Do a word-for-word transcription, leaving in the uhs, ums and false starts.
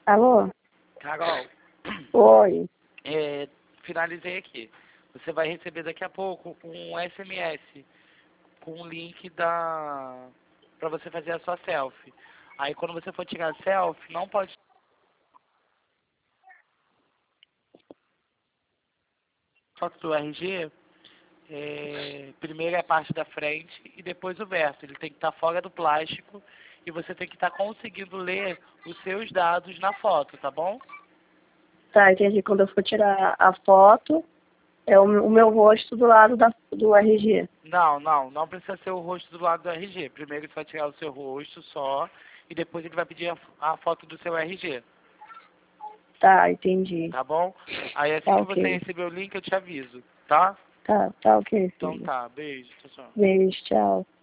Alô? Carol, Oi. é, finalizei aqui. Você vai receber daqui a pouco um S M S com um link da para você fazer a sua selfie. Aí quando você for tirar a selfie, não pode foto do R G. É, primeiro é a parte da frente e depois o verso. Ele tem que estar fora do plástico e você tem que estar conseguindo ler os seus dados na foto, tá bom? Tá, entendi. Quando eu for tirar a foto, é o, o meu rosto do lado da, do R G. Não, não, não precisa ser o rosto do lado do R G. Primeiro você vai tirar o seu rosto só e depois ele vai pedir a, a foto do seu R G, Tá, entendi. tá bom? Aí assim Tá que você ok. receber o link eu te aviso, tá? Tá, tá ok, Então filho. tá, beijo, tchau, tchau. Beijo, tchau.